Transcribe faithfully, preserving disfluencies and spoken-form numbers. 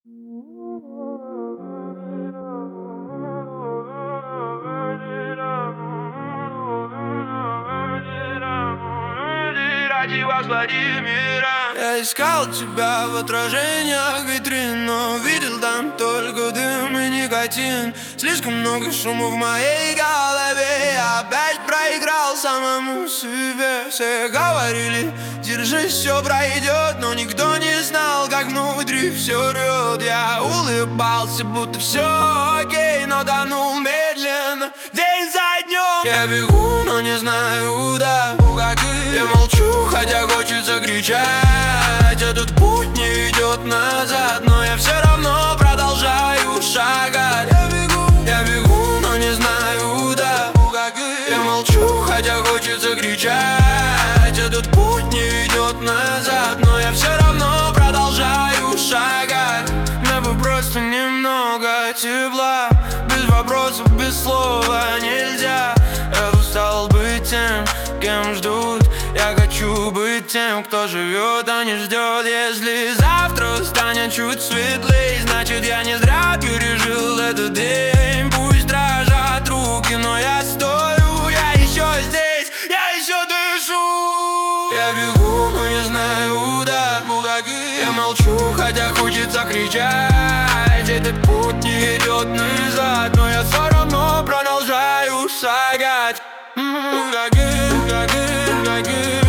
Ради вас, Владимира. Я искал тебя в отражениях витрин, но видел там только дым и никотин. Слишком много шума в моей голове. Я опять проиграл самому себе. Все говорили, держись, все пройдет, но никто не знал, как внутри все рвет. Я улыбался, будто все окей, но тонул медленно, день за днем. Я бегу, но не знаю куда. Я молчу, хотя хочется кричать. Этот путь не идет назад, но я все равно продолжаю шагать. Я бегу, я бегу, но не знаю куда. Я молчу, хотя хочется кричать. Этот путь не идет назад, но я все равно продолжаю шагать. Мне бы просто немного тепла, без вопросов, без слова нельзя. Я устал быть тем, кем ждут. Я хочу быть тем, кто живет, а не ждет. Если завтра станет чуть светлей, значит я не зря пережил этот день. Пусть дрожат руки, но я стою. Я еще здесь, я еще дышу. Я бегу, но не знаю куда. Я молчу, хотя хочется кричать. Этот путь не идет назад, но я все равно продолжаю шагать. Mm-hmm.